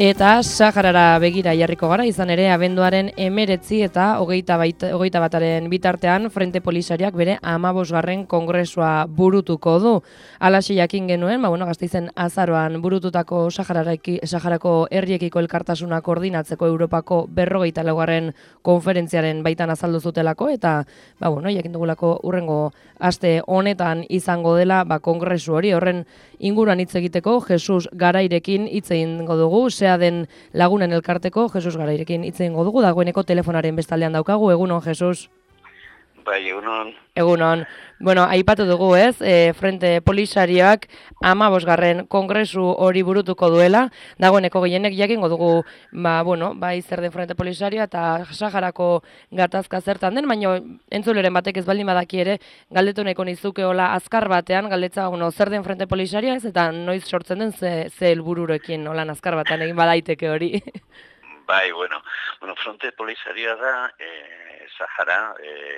Eta Saharara begira jarriko gara, izan ere abenduaren 19 eta 21 bitartean Frente Polisariak bere 15. kongresua burutuko du. Halaxe jakin genuen, Gasteizen azaroan burututako Saharako herriekiko elkartasuna koordinatzeko Europako 44. konferentziaren baitan azaldu zutelako, eta jakin dugulako hurrengo aste honetan izango dela kongresu hori. Horren inguruan hitz egiteko Jesus Garairekin hitz egingo dugu, den lagunen elkarteko Jesus Garairekin hitz egingo dugu, dagoeneko telefonaren bestaldean daukagu. Egunon, Jesus? Bai, egunon. Egunon. Aipatu dugu, ez? Frente Polisarioak 15. kongresu hori burutuko duela. Dagoeneko gehienek jakingo dugu, zer den Frente Polisario eta Saharako gatazka zertan den, baina entzuleren batek ez baldin badaki ere, galdetu nahiko nizukeola azkar batean, galdetza, zer den Frente Polisario, ez? Eta noiz sortzen den ze helbururekin olan azkar batean egin badaiteke hori. Bai, Frente Polisario da Sahara,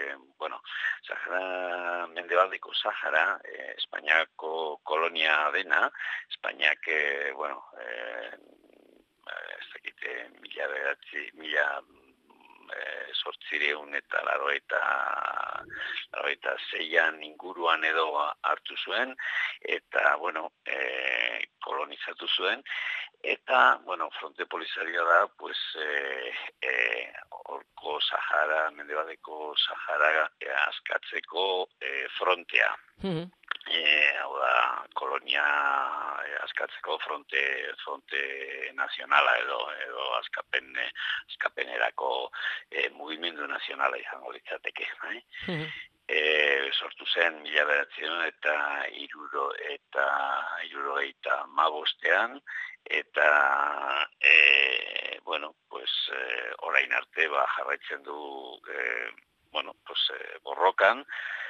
Sahara, mendebaldeko Sahara, Espainiako kolonia dena, Espainiak, ez dakite, mila sortzireun eta larogeita zeian inguruan edo hartu zuen, eta, kolonizatu zuen, eta, Frente Polisario da, horko Sahara, mendebaldeko Sahara askatzeko frontea. Hau da, kolonia askatzeko fronte nazionala edo askapenerako mugimendu nazionala izango litzateke. Sortu zen 1975ean, eta orain arte jarraitzen du borrokan.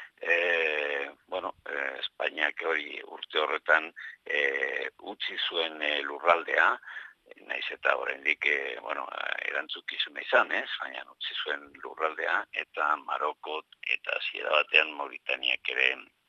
Espainiak hori urte horretan utzi zuen lurraldea, naiz eta oraindik erantzukizuna izan, baina utzi zuen lurraldea, eta Maroko eta hasiera batean Mauritaniak ere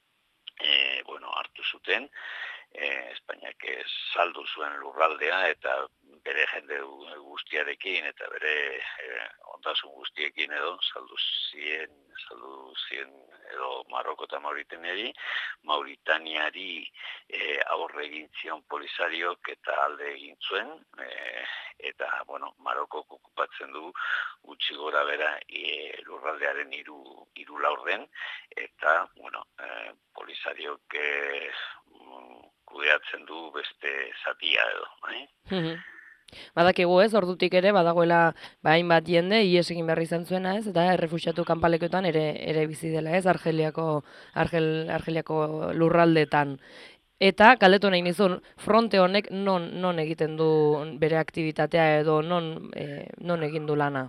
hartu zuten. Espainiak saldu zuen lurraldea eta bere jende guztiarekin eta bere ondasun guztiekin edo saldu zien edo Maroko eta Mauritaniari aurre egin zion Polisariok eta alde egin zuen, eta Marokok okupatzen du gutxi gora bera lurraldearen hiru laurden, eta Polisariok kudeatzen du beste zatia edo. Badakigu, ez, ordutik ere badagoela hainbat jende ihes egin behar izan zuena, ez, eta errefuxiatu kanpalekuetan ere bizi dela, ez, Argeliako lurraldetan. Eta galdetu nahi nizun, fronte honek non egiten du bere aktibitatea edo non egin du lana?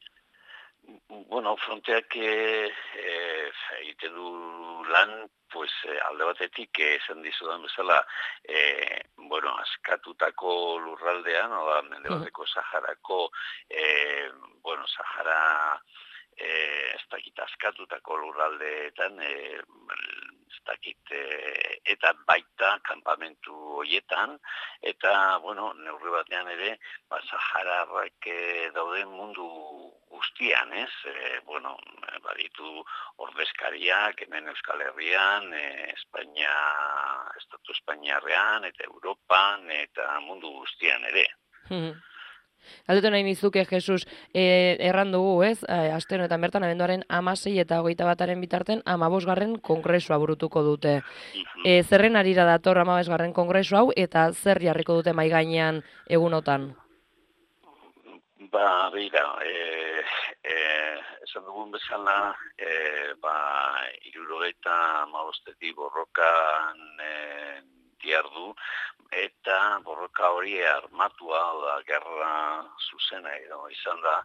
Fronteak egiten du lan, alde batetik esan dizudan bezala, askatutako lurraldean, mendebaldeko Saharako, Sahara ez dakit askatutako lurraldeetan, eta baita kanpamentu horietan, eta, neurri batean ere, Sahararrak dauden mundu guztian, ez? Baditu ordezkariak hemen Euskal Herrian, Estatu Espainiarrean, eta Europan, eta mundu guztian ere. Galdetu nahi nizuke, Jesus, erran dugu, ez? Aste honetan bertan, abenduaren 16 eta 21 bitarten 15. kongresua burutuko dute. Zerren arira dator 15. kongresu hau, eta zer jarriko dute mahai gainean egunotan? Esan dugun bezala, 75 borrokan diardu, eta borroka hori armatua, gerra zuzena edo izan da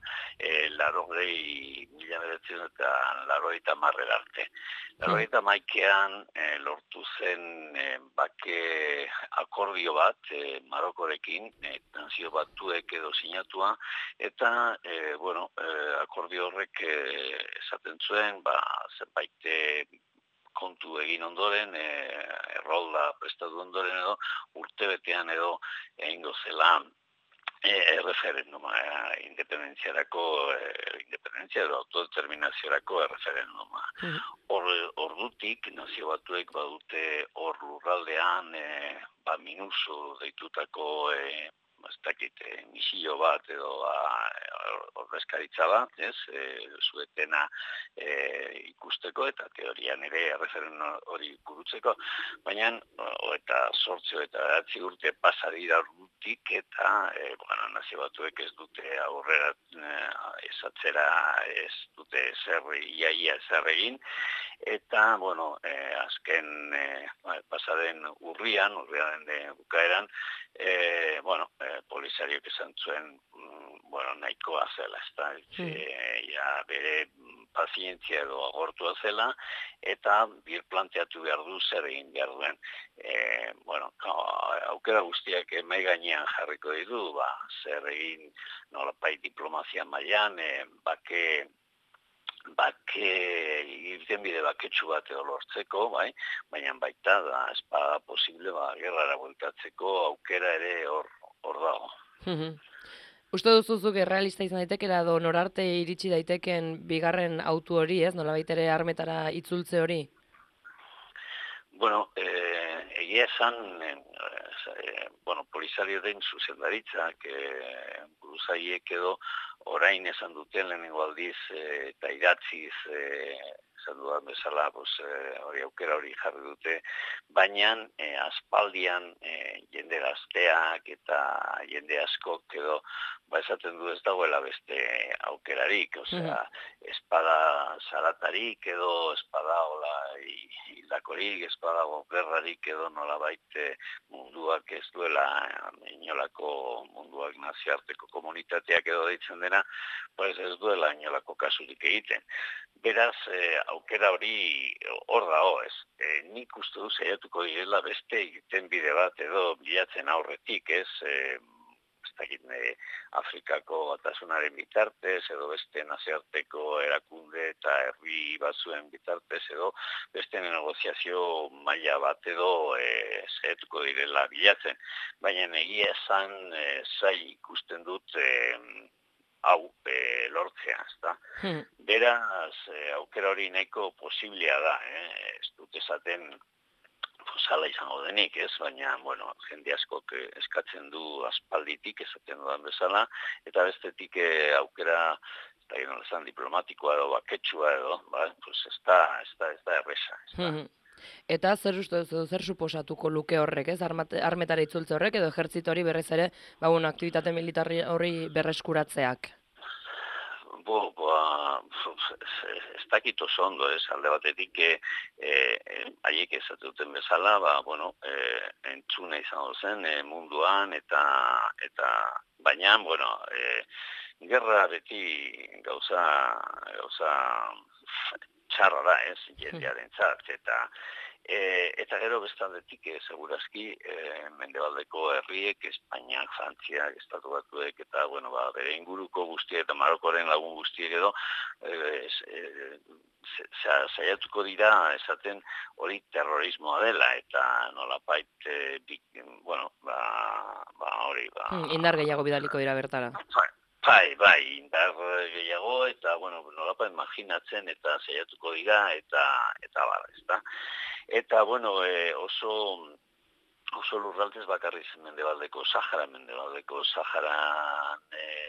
1980 arte. 1981 lortu zen bake akordio bat Marokorekin, nazio batuek edo sinatua, eta akordio horrek esaten zuen, zenbait kontu egin ondoren, errolda prestatu ondoren edo, urtebetean edo egingo zela Erreferenduma, independentzia edo autodeterminaziorako erreferenduma. Ordutik, nazio batuek badute hor lurraldean, minusu deitutako, ez dakit, misio bat edo ordezkaritza bat, ez, zuetena ikusteko eta teorian ere erreferendum hori burutzeko, baina eta 8 eta 9 urte pasa dira ordutik eta nazio batuek ez dute aurrera esatzera, ez dute iaia zer egin, eta, azken pasaden urrian bukaeran, Polisariok esan zuen, nahikoa zela, ja bere pazientzia edo agortua zela, eta planteatu behar du zer egin behar duen. Aukera guztiak mahai gainean jarriko ditu, zer egin nolapait diplomazia mailan, irtenbide baketsu bat edo lortzeko, baina baita da, ez bada posible, gerrara bueltatzeko aukera ere hor dago. Uste duzuzuk errealista izan daitekela edo norarte iritsi daiteken bigarren autu hori, ez? Nolabait ere armetara itzultze hori? Egia esan, Polisario den zuzendaritzak, buruzaiek edo orain esan duten lehenengo aldiz eta idatziz esan dudan bezala hori aukera hori jarri dute, baina aspaldian jende gazteak eta jende askok edo esaten du ez dagoela beste aukerarik, espada zaratarik edo espada hildakorik, espada gerrarik edo nolabait munduak ez duela inolako munduak nazioarteko komunitateak edo deitzen dena, ez duela inolako kasurik egiten. Beraz, aukera hori hor dago, ez. Nik uste du saiatuko direla beste egiten bide bat edo bilatzen aurretik, ez. Afrikako batasunaren bitartez edo beste nazioarteko erakunde eta herri batzuen bitartez edo beste negoziazio maila bat edo saiatuko direla bilatzen. Baina egia esan zai ikusten dut hau lortzea, ezta. Beraz, aukera hori nahiko posiblea da, ez dut esaten zala izango denik, ez, baina, jende askok eskatzen du aspalditik, esaten dudan bezala, eta bestetik aukera, diplomatikoa edo baketsua edo, ez da erresa. Eta zer suposatuko luke horrek, ez, armetara itzultze horrek, edo ejertzito hori berrez ere, aktibitate militarri hori berreskuratzeak? Ez dakit oso ondo, ez, alde batetik haiek esatuten bezala, entzune izango zen munduan, eta baina, gerra beti gauza txarra da, ez, jendearen txart, eta gero bestaldetik, segurazki, mendebaldeko herriek, Espainiak, Frantziak, Estatu Batuek, eta, bere inguruko guztiek, eta Marokoren lagun guztiek edo, saiatuko dira, esaten hori terrorismoa dela, eta nolapait, hori, indar gehiago bidaliko dira bertara. Bai, indar gehiago, eta, nolapa imaginatzen, eta saiatuko dira, eta ezta. Eta, oso lurraldez bakarriz mendebaldeko Saharan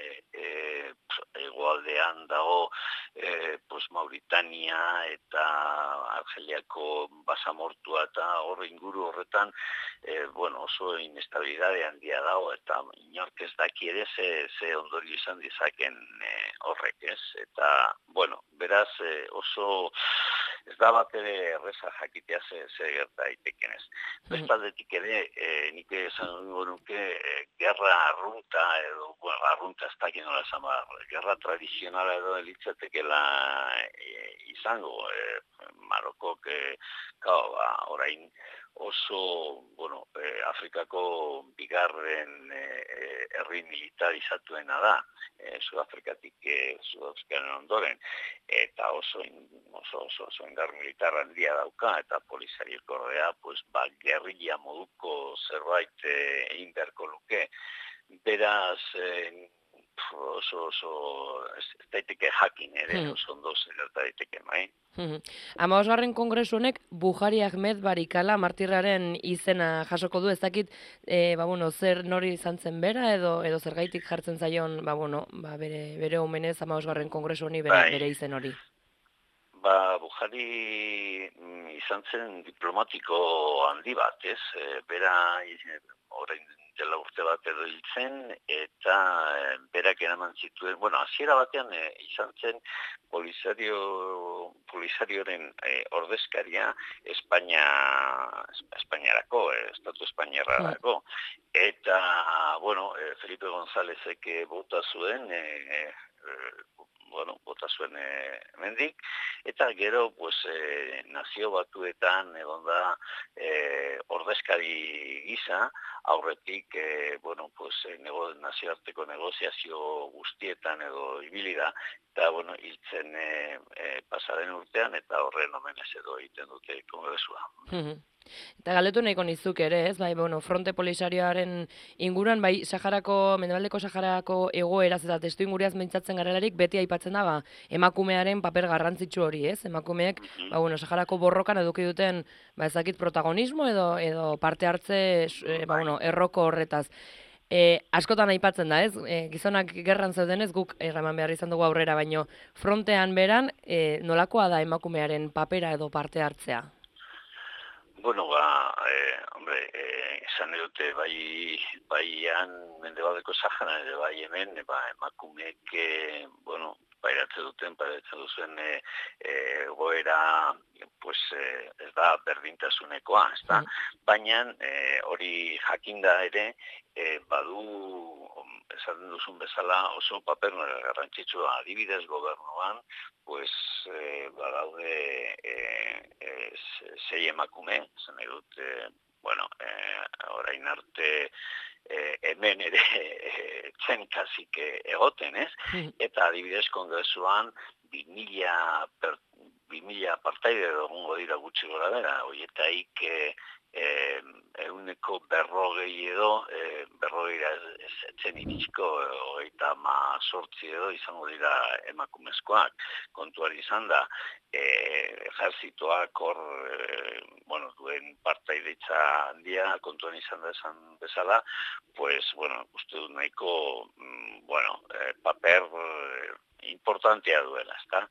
egoaldean dago Mauritania eta Argeliako basamortua eta hor inguru horretan oso inestabilidade handia dago eta inork ez daki ere ze ondorio izan dizaken horrek, ez? Eta, beraz oso ez da bat ere erreza jakitea ze gerta daiteken ez. Bestaldetik ere, nik esan nuke gerra arrunta edo, arrunta ez dakien nola esan gerra tradizionala edo elitzatekela izango, Marokok, orain oso, Afrikako bigarren herri militarizatuena da, Sudafrikaren ondoren, eta oso indar militar handia dauka, eta Polisariok ordea, gerrilla moduko zerbait egin beharko luke. Beraz, oso ez daiteke jakin ere, oso ondo zer daiteke, bai. 15. Kongresu honek Buhari Ahmed Barikala martirraren izena jasoko du, ez dakit, zer nori izan zen bera, edo zergaitik jartzen zaion, bere omenez 15. Kongresu honi bere izen hori. Buhari izan zen diplomatiko handi bat, ez? Bera orain dela urte bat edo hiltzen, eta berak eraman zituen, hasiera batean izan zen Polisarioren ordezkaria Espainiarako, Estatu Espainiarrako, eta, Felipe Gonzálezek bota zuen, bota zuen hemendik, eta gero nazio batuetan egon da ordezkari gisa, aurretik nazioarteko negoziazio guztietan edo ibili da, eta hiltzen pasaren urtean, eta horren omenez edo egiten dute kongresua. Eta galdetu nahiko nizuk ere, ez? Fronte Polisarioaren inguruan, Mendebaldeko Saharako egoeraz eta testu inguriaz mintzatzen garelarik, beti aipatzen da, emakumearen paper garrantzitsu hori, ez? Emakumeek, Saharako borrokan eduki duten, ezakit protagonismo edo parte hartze, erroko horretaz. Askotan aipatzen da, ez? Gizonak gerran zeudenez, guk eraman behar izan dugu aurrera, baino frontean beran, nolakoa da emakumearen papera edo parte hartzea? Esan dute baian Mendebaldeko Sahara ere bai hemen, emakumeek, pairatzen duzuen egoera, ez da berdintasunekoa, ez da? Baina hori jakinda ere, badu, esaten duzun bezala, oso paper garrantzitsua adibidez gobernuan, badaude 6 emakume, zen edut, orain arte hemen ere zen kasik egoten, ez? Eta adibidez kongresuan 2000 partaide egongo dira gutxi gora bera, horietaik 40 edo, 40 etzen iritsiko, 38 edo izango dira emakumezkoak. Kontuari izan da, ejerzitoak hor, duen partaideitza handia, kontuan izan da esan bezala, uste dut nahiko, paper importantea duela, ezta?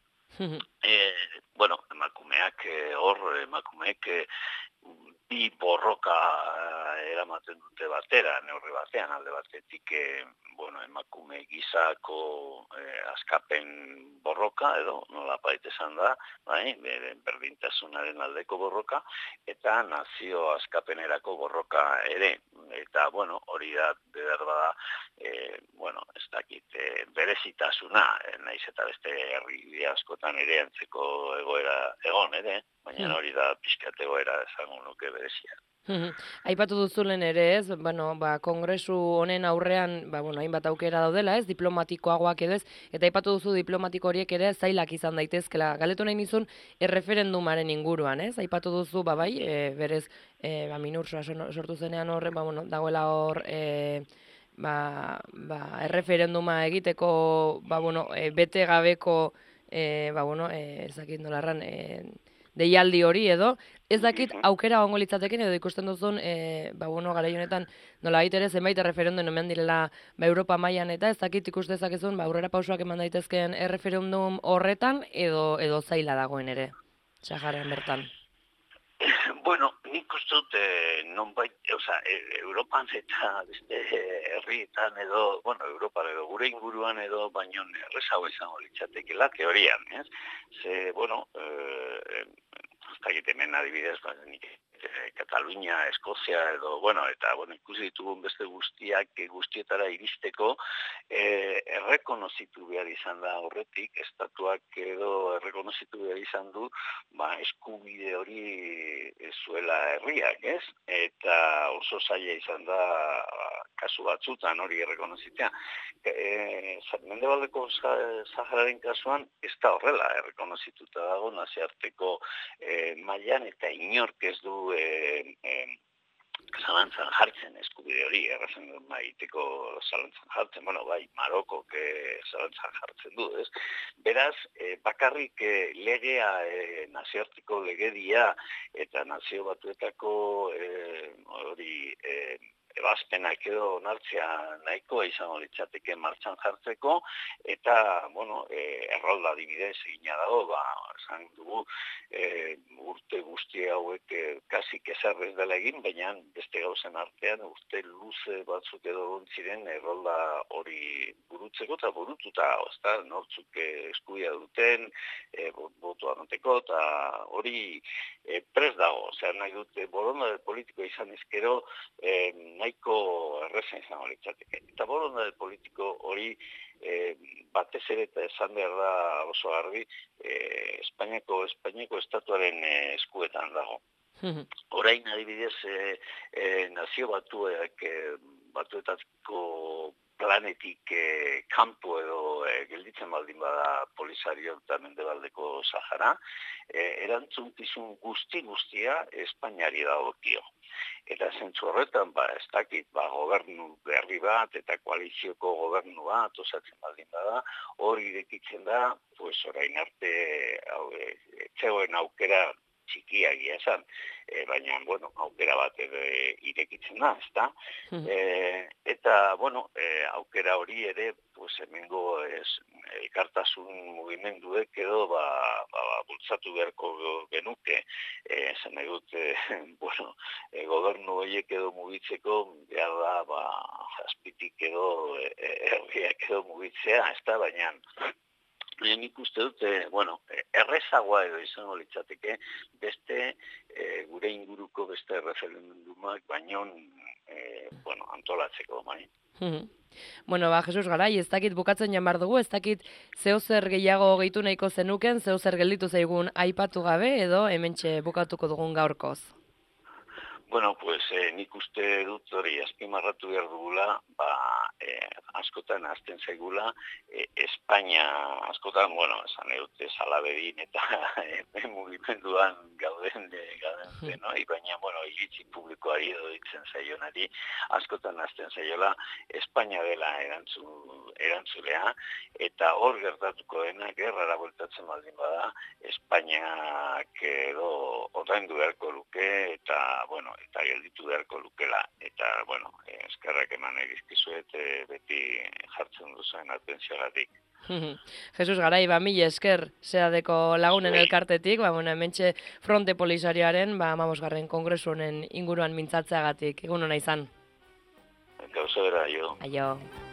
Emakumeek bi borroka eramaten dute batera, neurri batean, alde batetik, emakume gizako askapen borroka, edo nolapait esan da, berdintasunaren aldeko borroka, eta nazio askapenerako borroka ere. Eta, hori da, behar bada, ez dakit, berezitasuna, naiz eta beste herri askotan ere antzeko egoera egon, ere, baina hori da pixkat egoera esango nuke berezia. Aipatu duzulen ere, ez? Kongresu honen aurrean, hainbat aukera daudela, ez? Diplomatikoagoak edo ez, eta aipatu duzu diplomatiko horiek ere zailak izan daitezkela. Galetu nahi nizun erreferendumaren inguruan, ez? Aipatu duzu, berez, minursua sortu zenean horren, dagoela hor, erreferenduma egiteko, bete gabeko, ezakit nolarran, deialdi hori edo, ez dakit aukera ongo litzateken edo ikusten duzun, garai honetan nola ere zenbait erreferendum hemen direla Europa mailan eta ez dakit ikuste dezakezun aurrera pausoak eman daitezkeen erreferendum horretan edo zaila dagoen ere, Saharan bertan. Nik uste dut nonbait, Europan eta beste herrietan edo, Europan edo gure inguruan edo, baino errezago izango litzatekela teorian, ez? Ze, ez dakit hemen adibidez, nik Katalunia, Eskozia edo, eta ikusi ditugun beste guztietara iristeko, errekonozitu behar izan da horretik, estatuak edo errekonozitu behar izan du, eskubide hori zuela herriak, ez? Eta oso zaila izan da kasu batzutan hori errekonozitzea. Mendebaldeko Sahararen kasuan ez da horrela errekonozituta dago nazioarteko mailan eta inork ez du zalantzan jartzen eskubide hori, errazen maiteko zalantzan jartzen, bueno, bai, Marokok zalantzan jartzen du, ez? Beraz, bakarrik legea, nazioarteko legedia eta nazio batuetako hori ebazpenak edo onartzea nahikoa izango litzateke martxan jartzeko, eta, bueno, errolda adibidez egina dago, esan dugu, urte guzti hauek kasik ezer ez dela egin, baina beste gauzen artean urte luze batzuk edo ziren errolda hori burutzeko eta burututa, ezta, nortzuk eskubia duten, botoa emateko, eta hori prest dago, zer nahi dute borondate politiko izan ezkero, nahiko errezen izango litzateke. Eta borondate politiko hori batez ere eta esan behar da oso garbi, Espainiako estatuaren eskuetan dago. Orain adibidez nazio batuetako planetik kanpo edo gelditzen baldin bada Polisario eta Mendebaldeko Sahara, erantzunkizun guztia Espainiari dagokio. Eta zentzu horretan, ez dakit, gobernu berri bat eta koalizioko gobernu bat osatzen baldin bada, hori irekitzen da, orain arte etzegoen aukera txikiagia esan, baina, aukera bat irekitzen da, ezta? Eta, aukera hori ere, hemengo elkartasun mugimenduek edo, bultzatu beharko genuke, esan nahi dut, gobernu horiek edo mugitzeko, behar da, azpitik edo, herriak edo mugitzea, ezta, baina, nik uste dut, errezagoa edo izango litzateke beste gure inguruko beste referendumak baino antolatzeko, bai. Jesus Garai, ez dakit bukatzen jan behar dugu, ez dakit zeozer gehiago gehitu nahiko zenuken, zeozer gelditu zaigun aipatu gabe edo hementxe bukatuko dugun gaurkoz. Nik uste dut hori azpimarratu behar dugula, askotan azten zaigula, Espainia askotan, esan dute Salabedin eta mugimenduan gauden baina, iritzi publikoari edo ditzen zaionari, askotan azten zaiola, Espainia dela erantzulea, eta hor gertatuko dena, gerrara bueltatzen baldin bada, Espainiak edo ordaindu beharko luke, eta gelditu beharko lukela, eta, eskerrak eman egizkizuet, beti jartzen duzuen atentzioagatik. Jesus Garai, mila esker seadeko lagunen elkartetik, hementxe Fronte Polisarioaren, 15. Kongresu honen inguruan mintzatzeagatik, egun hona izan. Gauza bera, aio. Aio.